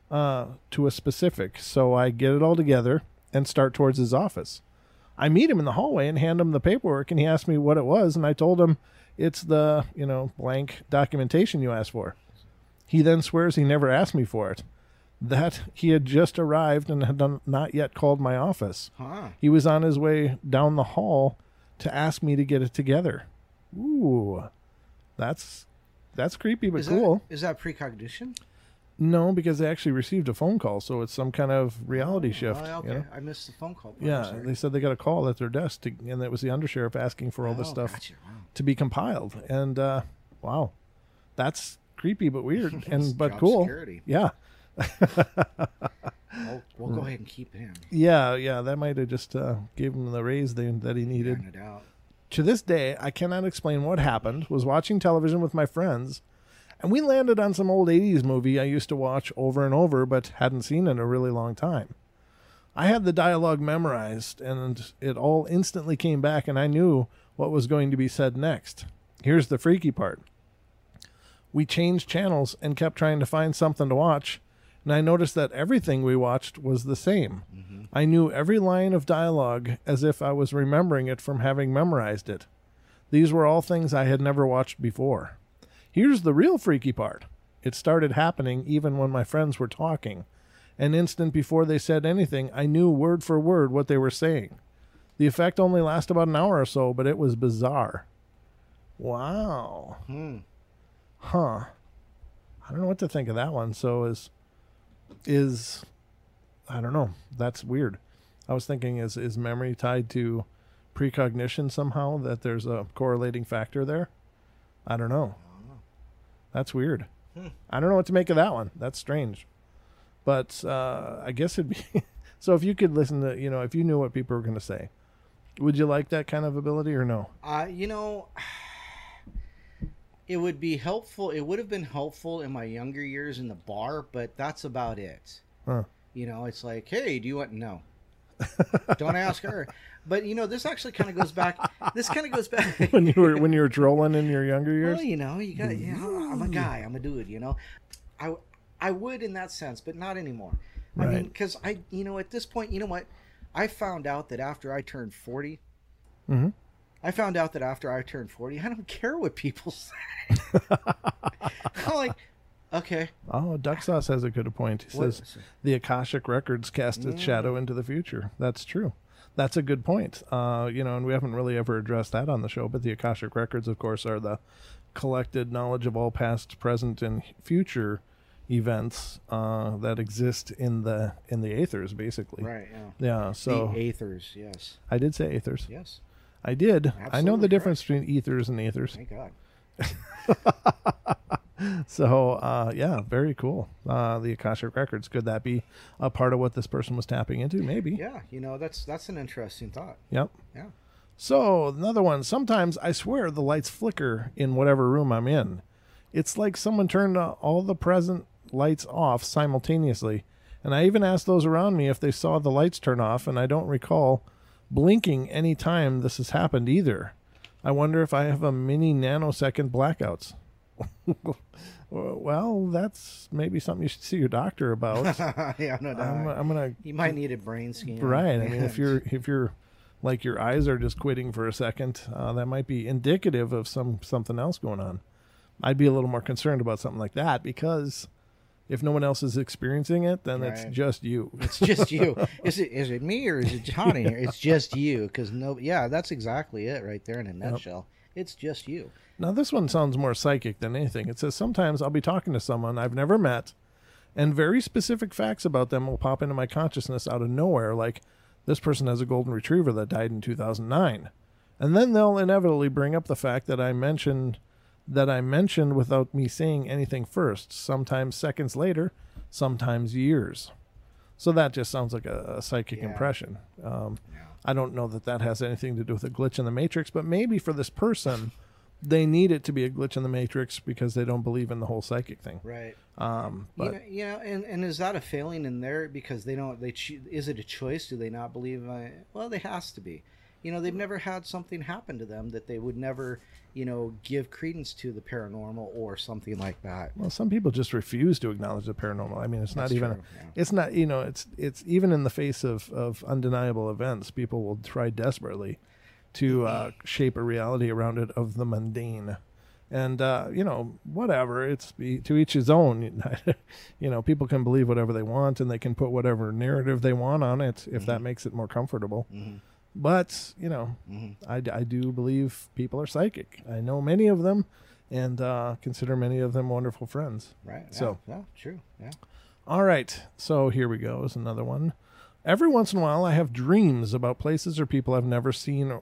So I get it all together and start towards his office. I meet him in the hallway and hand him the paperwork, and he asked me what it was, and I told him it's the, blank documentation you asked for. He then swears he never asked me for it, that he had just arrived and had not yet called my office. He was on his way down the hall to ask me to get it together. Ooh, that's creepy, but cool. Is that precognition? No, because they actually received a phone call, so it's some kind of reality shift. Oh, okay. I missed the phone call. Yeah, they said they got a call at their desk, and it was the undersheriff asking for all this stuff to be compiled. And wow, that's creepy but weird, but cool. Security. Yeah. We'll go ahead and keep him. Yeah, that might have just gave him the raise that he needed. Yeah, no doubt. To this day, I cannot explain what happened. Was watching television with my friends, and we landed on some old 80s movie I used to watch over and over, but hadn't seen in a really long time. I had the dialogue memorized, and it all instantly came back, and I knew what was going to be said next. Here's the freaky part. We changed channels and kept trying to find something to watch, and I noticed that everything we watched was the same. Mm-hmm. I knew every line of dialogue as if I was remembering it from having memorized it. These were all things I had never watched before. Here's the real freaky part. It started happening even when my friends were talking. An instant before they said anything, I knew word for word what they were saying. The effect only lasted about an hour or so, but it was bizarre. Wow. Huh. I don't know what to think of that one. So is I don't know. That's weird. I was thinking, is memory tied to precognition somehow, that there's a correlating factor there? I don't know. That's weird. I don't know what to make of that one. That's strange. But I guess it'd be... So if you could listen to, if you knew what people were going to say, would you like that kind of ability or no? It would be helpful. It would have been helpful in my younger years in the bar, but that's about it. Huh. It's like, hey, do you want... No. Don't ask her. But this actually kind of goes back. This kind of goes back when you were trolling in your younger years. Well, you got. I'm a guy. I'm a dude. I would in that sense, but not anymore. Right. I mean, because at this point, you know what? I found out that after I turned 40. Mm-hmm. I found out that after I turned 40, I don't care what people say. I'm like, okay. Oh, Duck Sauce has a good point. He says the Akashic Records cast its shadow into the future. That's true. That's a good point. And we haven't really ever addressed that on the show, but the Akashic Records, of course, are the collected knowledge of all past, present, and future events that exist in the aethers, basically. Right, yeah. Yeah, so... The aethers, yes. I did say aethers. Yes. I did. Absolutely I know the correct. difference between ethers and aethers. Thank God. So, very cool. The Akashic Records. Could that be a part of what this person was tapping into? Maybe. Yeah, that's an interesting thought. Yep. Yeah. So, another one. Sometimes I swear the lights flicker in whatever room I'm in. It's like someone turned all the present lights off simultaneously. And I even asked those around me if they saw the lights turn off, and I don't recall blinking any time this has happened either. I wonder if I have a mini nanosecond blackouts. Well, that's maybe something you should see your doctor about. Yeah, no doubt. I'm gonna. You might need a brain scan. Right. I mean, if you're like your eyes are just quitting for a second, that might be indicative of something else going on. I'd be a little more concerned about something like that, because if no one else is experiencing it, then it's just you. It's just you. Is it me or is it Johnny? It's just you, because that's exactly it right there in a nutshell. It's just you. Now, this one sounds more psychic than anything. It says, sometimes I'll be talking to someone I've never met, and very specific facts about them will pop into my consciousness out of nowhere, like, this person has a golden retriever that died in 2009. And then they'll inevitably bring up the fact that I mentioned without me saying anything first, sometimes seconds later, sometimes years. So that just sounds like a psychic impression. I don't know that has anything to do with a glitch in the matrix, but maybe for this person, they need it to be a glitch in the matrix because they don't believe in the whole psychic thing. Right. But and is that a failing in there because they don't? Is it a choice? Do they not believe? Well, they has to be. They've never had something happen to them that they would never, give credence to the paranormal or something like that. Well, some people just refuse to acknowledge the paranormal. I mean, it's not even, true, yeah. It's not, it's even in the face of undeniable events, people will try desperately to shape a reality around it of the mundane. And, whatever, it's to each his own. People can believe whatever they want, and they can put whatever narrative they want on it if that makes it more comfortable. Mm-hmm. But, I do believe people are psychic. I know many of them, and consider many of them wonderful friends. Right. Yeah, So, true. Yeah. all right. So here we go. Is another one. Every once in a while, I have dreams about places or people I've never seen.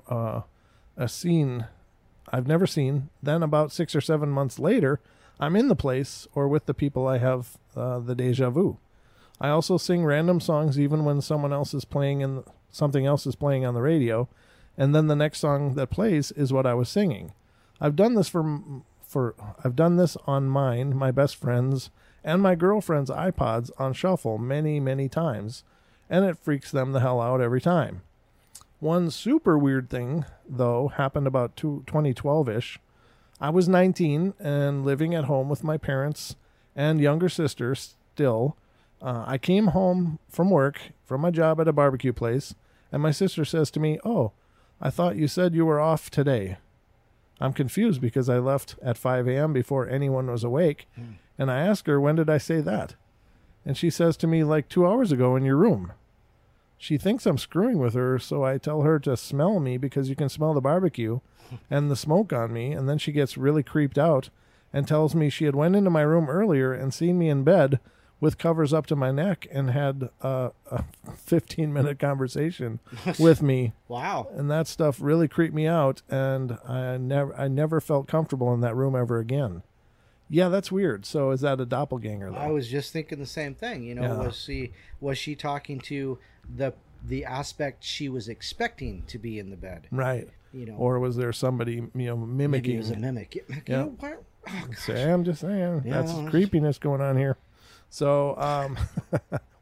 I've never seen. Then about 6 or 7 months later, I'm in the place or with the people I have the deja vu. I also sing random songs even when something else is playing on the radio, and then the next song that plays is what I was singing. I've done this I've done this on mine, my best friend's, and my girlfriend's iPods on shuffle many, many times, and it freaks them the hell out every time. One super weird thing, though, happened about 2012-ish. I was 19 and living at home with my parents and younger sister still. I came home from work, from my job at a barbecue place, and my sister says to me, "Oh, I thought you said you were off today." I'm confused because I left at 5 a.m. before anyone was awake, and I ask her, "When did I say that?" And she says to me, "Like 2 hours ago in your room." She thinks I'm screwing with her, so I tell her to smell me because you can smell the barbecue and the smoke on me, and then she gets really creeped out and tells me she had went into my room earlier and seen me in bed with covers up to my neck and had a 15-minute conversation with me. Wow. And that stuff really creeped me out, and I never felt comfortable in that room ever again. Yeah, that's weird. So is that a doppelganger, though? I was just thinking the same thing. Was she talking to the aspect she was expecting to be in the bed? Right. Or was there somebody, mimicking? Maybe it was a mimic. Yeah. I'm just saying. Yeah, That's creepiness going on here. So,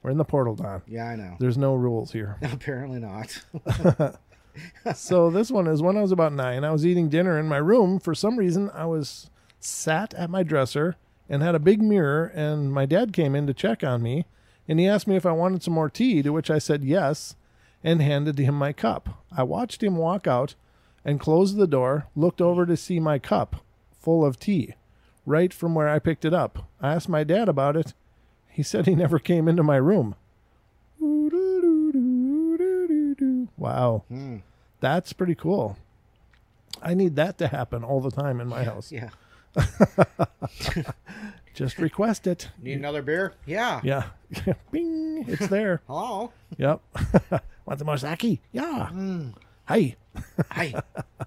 We're in the portal, Don. Yeah, I know. There's no rules here. Apparently not. So this one is when I was about 9. I was eating dinner in my room. For some reason, I was sat at my dresser and had a big mirror, and my dad came in to check on me, and he asked me if I wanted some more tea, to which I said yes, and handed him my cup. I watched him walk out and close the door, looked over to see my cup full of tea, right from where I picked it up. I asked my dad about it. He said he never came into my room. Wow. That's pretty cool. I need that to happen all the time in my house. Yeah. Just request it. Need another beer? Yeah. Yeah. Bing. It's there. Hello. Yep. Want some more sake? Yeah. Hi. Hi.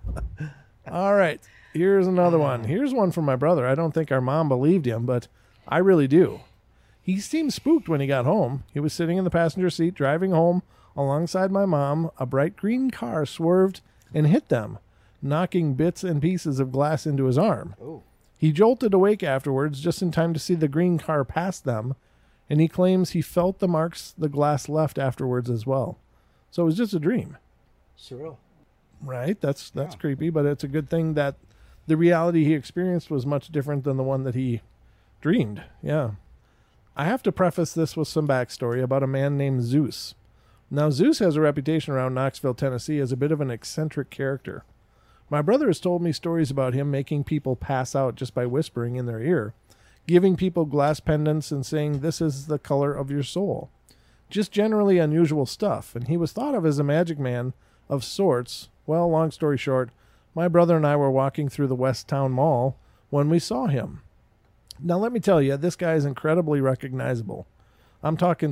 All right. Here's another one. Here's one from my brother. I don't think our mom believed him, but I really do. He seemed spooked when he got home. He was sitting in the passenger seat driving home alongside my mom. A bright green car swerved and hit them, knocking bits and pieces of glass into his arm. Oh. He jolted awake afterwards just in time to see the green car pass them, and he claims he felt the marks the glass left afterwards as well. So it was just a dream. Surreal. Right? That's creepy, but it's a good thing that the reality he experienced was much different than the one that he dreamed. Yeah. I have to preface this with some backstory about a man named Zeus. Now, Zeus has a reputation around Knoxville, Tennessee as a bit of an eccentric character. My brother has told me stories about him making people pass out just by whispering in their ear, giving people glass pendants and saying, "This is the color of your soul." Just generally unusual stuff, and he was thought of as a magic man of sorts. Well, long story short, my brother and I were walking through the West Town Mall when we saw him. Now, let me tell you, this guy is incredibly recognizable. I'm talking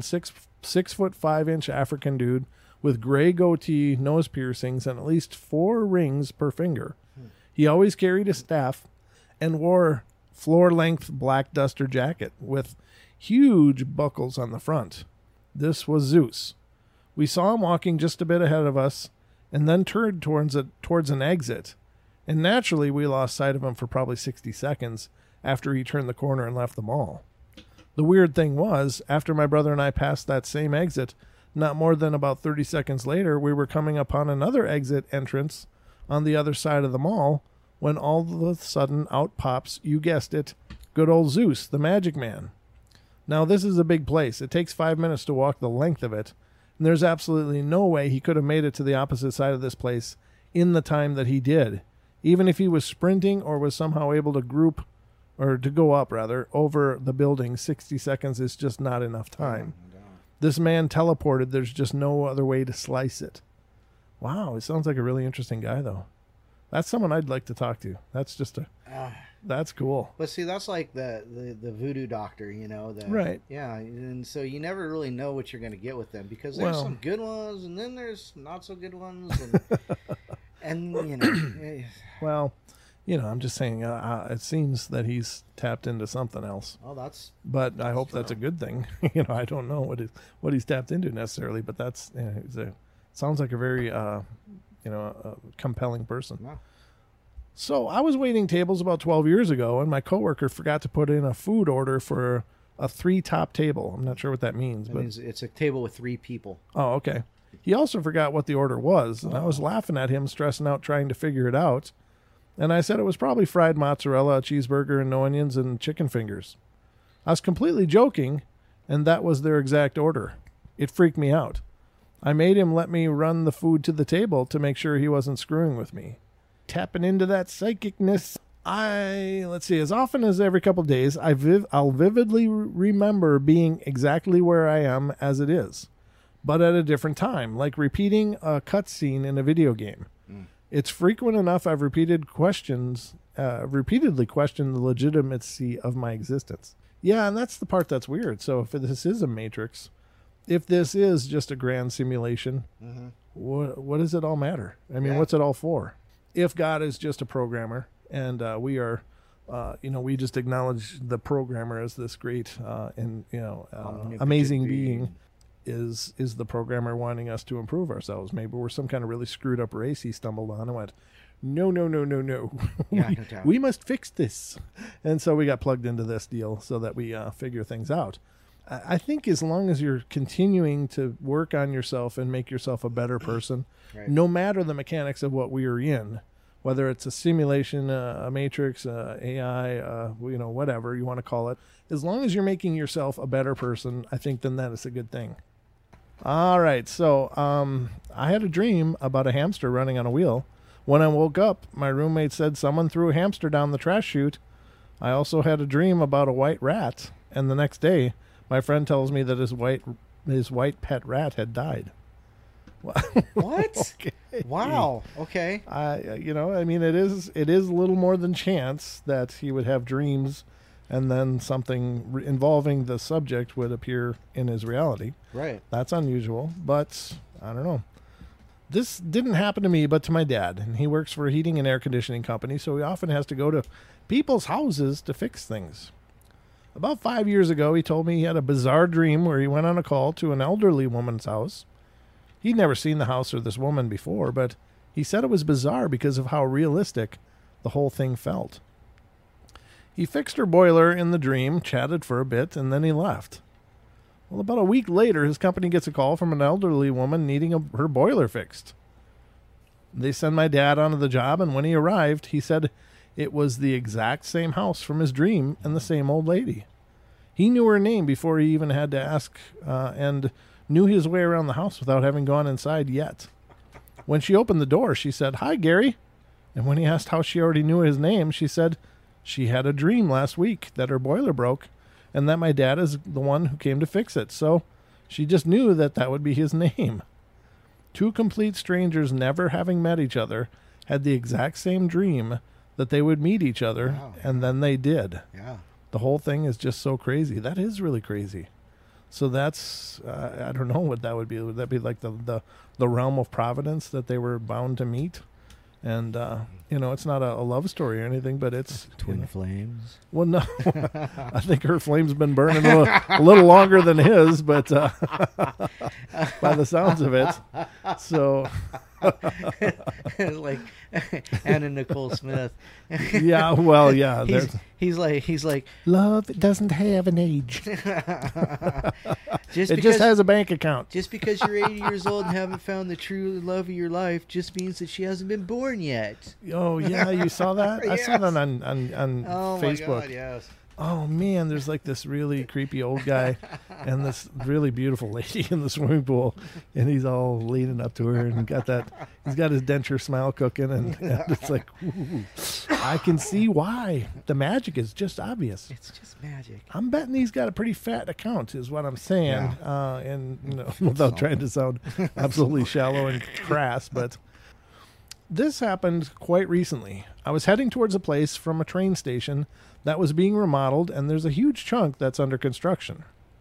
6'5" African dude with gray goatee, nose piercings, and at least 4 rings per finger. He always carried a staff and wore floor-length black duster jacket with huge buckles on the front. This was Zeus. We saw him walking just a bit ahead of us and then turned towards an exit. And naturally, we lost sight of him for probably 60 seconds after he turned the corner and left the mall. The weird thing was, after my brother and I passed that same exit, not more than about 30 seconds later, we were coming upon another exit entrance on the other side of the mall when all of a sudden out pops, you guessed it, good old Zeus, the magic man. Now, this is a big place. It takes 5 minutes to walk the length of it, and there's absolutely no way he could have made it to the opposite side of this place in the time that he did. Even if he was sprinting or was somehow able to go up over the building, 60 seconds is just not enough time. This man teleported. There's just no other way to slice it. Wow, he sounds like a really interesting guy, though. That's someone I'd like to talk to. That's just that's cool. But see, that's like the voodoo doctor, right? Yeah, and so you never really know what you're going to get with them because there's some good ones and then there's not so good ones, and Well, I'm just saying. It seems that he's tapped into something else. Oh, But I hope that's a good thing. I don't know what he's tapped into necessarily, but that's sounds like a very compelling person. Wow. So I was waiting tables about 12 years ago, and my coworker forgot to put in a food order for a 3-top table. I'm not sure what that means, but means it's a table with 3 people. Oh, okay. He also forgot what the order was, and I was laughing at him, stressing out, trying to figure it out. And I said it was probably fried mozzarella, a cheeseburger, and no onions, and chicken fingers. I was completely joking, and that was their exact order. It freaked me out. I made him let me run the food to the table to make sure he wasn't screwing with me. Tapping into that psychicness. As often as every couple of days, I'll vividly remember being exactly where I am as it is, but at a different time, like repeating a cutscene in a video game. It's frequent enough I've repeatedly questioned the legitimacy of my existence. Yeah, and that's the part that's weird. So if this is a Matrix, if this is just a grand simulation, what does it all matter? I mean, what's it all for? If God is just a programmer and we are, we just acknowledge the programmer as this great amazing being. Is the programmer wanting us to improve ourselves? Maybe we're some kind of really screwed up race he stumbled on and went, no. Yeah, we must fix this. And so we got plugged into this deal so that we figure things out. I think as long as you're continuing to work on yourself and make yourself a better person, Right. no matter the mechanics of what we are in, whether it's a simulation, a matrix, AI, whatever you want to call it, as long as you're making yourself a better person, I think then that is a good thing. All right, so I had a dream about a hamster running on a wheel. When I woke up, my roommate said someone threw a hamster down the trash chute. I also had a dream about a white rat, and the next day, my friend tells me that his white pet rat had died. What? Okay. Wow. Okay. It is a little more than chance that he would have dreams, and then something involving the subject would appear in his reality. Right. That's unusual, but I don't know. This didn't happen to me, but to my dad. And he works for a heating and air conditioning company, so he often has to go to people's houses to fix things. About 5 years ago, he told me he had a bizarre dream where he went on a call to an elderly woman's house. He'd never seen the house or this woman before, but he said it was bizarre because of how realistic the whole thing felt. He fixed her boiler in the dream, chatted for a bit, and then he left. Well, about a week later, his company gets a call from an elderly woman needing her boiler fixed. They send my dad onto the job, and when he arrived, he said it was the exact same house from his dream and the same old lady. He knew her name before he even had to ask, and knew his way around the house without having gone inside yet. When she opened the door, she said, "Hi, Gary." And when he asked how she already knew his name, she said she had a dream last week that her boiler broke and that my dad is the one who came to fix it. So she just knew that would be his name. Two complete strangers, never having met each other, had the exact same dream that they would meet each other, Wow. and then they did. Yeah. The whole thing is just so crazy. That is really crazy. So that's, I don't know what that would be. Would that be like the realm of providence that they were bound to meet? And, it's not a love story or anything, but it's... Twin flames. Well, no. I think her flame's been burning a little longer than his, but by the sounds of it. So... Like Anna Nicole Smith. Yeah, well, yeah. He's like love doesn't have an age. just has a bank account. Just because you're 80 years old and haven't found the true love of your life just means that she hasn't been born yet. Oh yeah, you saw that? Yes. I saw that on Oh Facebook. my God, yes. Oh man, there's like this really creepy old guy and this really beautiful lady in the swimming pool, and he's all leaning up to her and he's got his denture smile cooking, and it's like, ooh, I can see why. The magic is just obvious. It's just magic. I'm betting he's got a pretty fat account, is what I'm saying, and without trying to sound absolutely shallow and crass, but this happened quite recently. I was heading towards a place from a train station that was being remodeled, and there's a huge chunk that's under construction.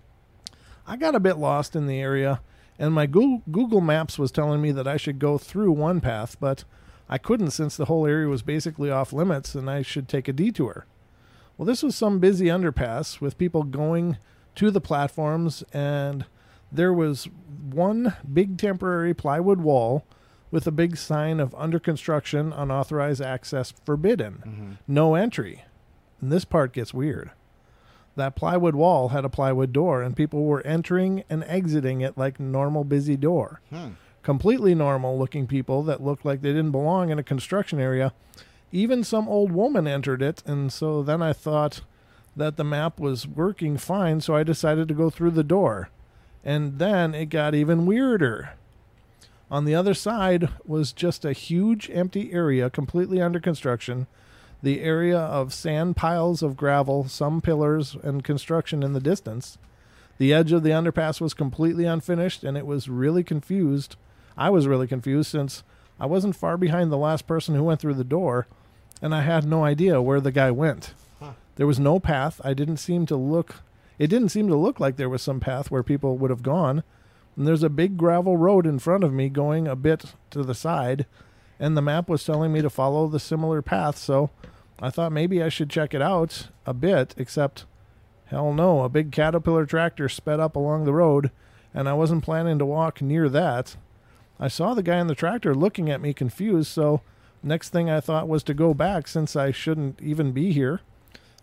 I got a bit lost in the area, and my Google Maps was telling me that I should go through one path, but I couldn't since the whole area was basically off limits and I should take a detour. Well, this was some busy underpass with people going to the platforms, and there was one big temporary plywood wall with a big sign of under construction, unauthorized access forbidden, no entry. And this part gets weird. That plywood wall had a plywood door, and people were entering and exiting it like normal busy door. Completely normal looking people that looked like they didn't belong in a construction area. Even some old woman entered it, and so then I thought that the map was working fine, so I decided to go through the door. And then it got even weirder. On the other side was just a huge empty area completely under construction, the area of sand piles of gravel, some pillars, and construction in the distance. The edge of the underpass was completely unfinished, and it was really confused. I was really confused since I wasn't far behind the last person who went through the door, and I had no idea where the guy went. There was no path. It didn't seem to look like there was some path where people would have gone. And there's a big gravel road in front of me going a bit to the side, and the map was telling me to follow the similar path, so I thought maybe I should check it out a bit, except, hell no, a big Caterpillar tractor sped up along the road, and I wasn't planning to walk near that. I saw the guy in the tractor looking at me confused, so next thing I thought was to go back since I shouldn't even be here.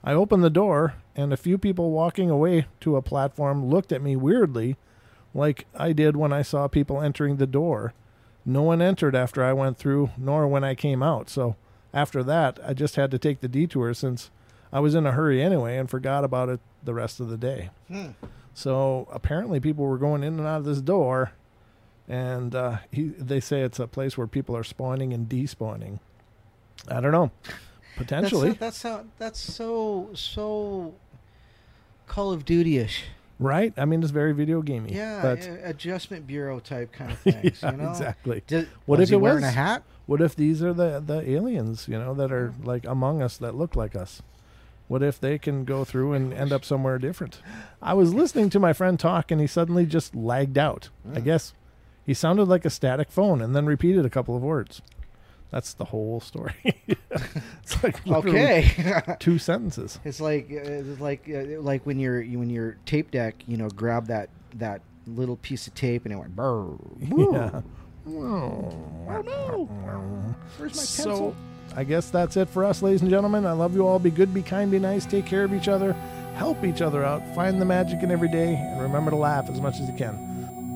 I opened the door, and a few people walking away to a platform looked at me weirdly, like I did when I saw people entering the door. No one entered after I went through, nor when I came out. So after that, I just had to take the detour since I was in a hurry anyway and forgot about it the rest of the day. So apparently people were going in and out of this door, and they say it's a place where people are spawning and despawning. I don't know. Potentially. That's so Call of Duty-ish. Right? I mean, it's very video gamey. Yeah, but Adjustment Bureau type kind of things. yeah, you know? Exactly. What if he wearing a hat? What if these are the aliens, that are like among us that look like us? What if they can go through and end up somewhere different? I was listening to my friend talk, and he suddenly just lagged out. I guess he sounded like a static phone and then repeated a couple of words. That's the whole story. It's like okay, 2 sentences. It's like when your tape deck, grab that little piece of tape and it went brr. Yeah. Oh no! Where's my pencil? So I guess that's it for us, ladies and gentlemen. I love you all. Be good, be kind, be nice, take care of each other, help each other out, find the magic in every day, and remember to laugh as much as you can.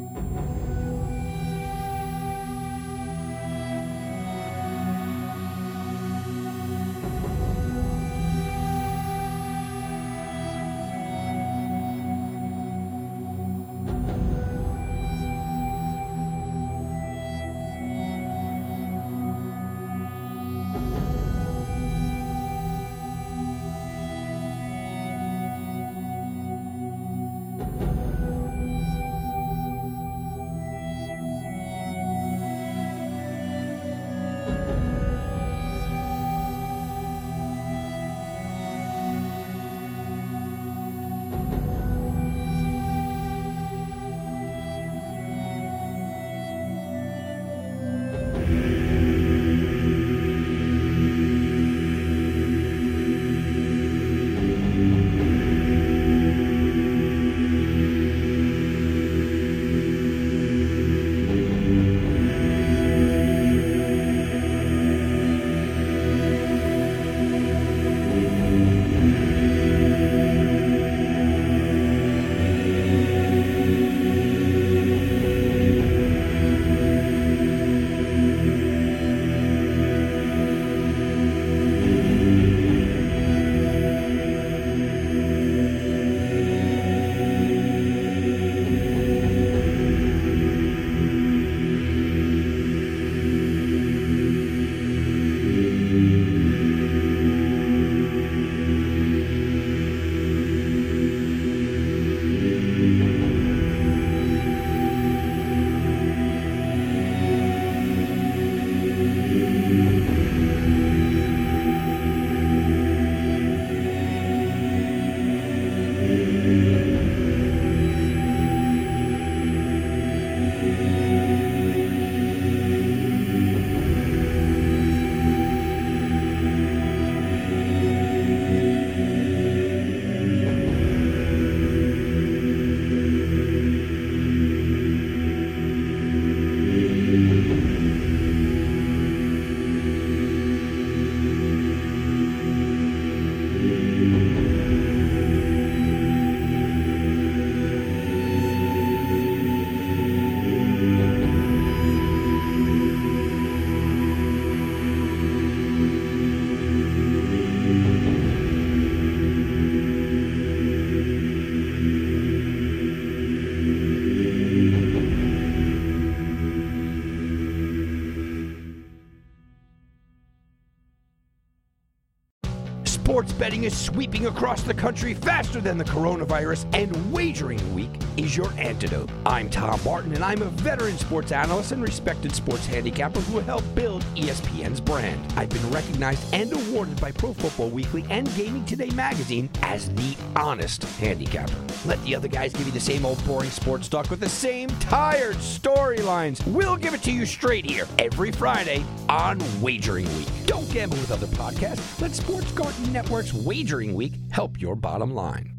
Sports betting is sweeping across the country faster than the coronavirus, and Wagering Week is your antidote. I'm Tom Martin, and I'm a veteran sports analyst and respected sports handicapper who helped build ESPN's brand. I've been recognized and awarded by Pro Football Weekly and Gaming Today magazine as the honest handicapper. Let the other guys give you the same old boring sports talk with the same tired storylines. We'll give it to you straight here every Friday on Wagering Week. Don't gamble with other podcasts. Let Sports Garden Network's Wagering Week help your bottom line.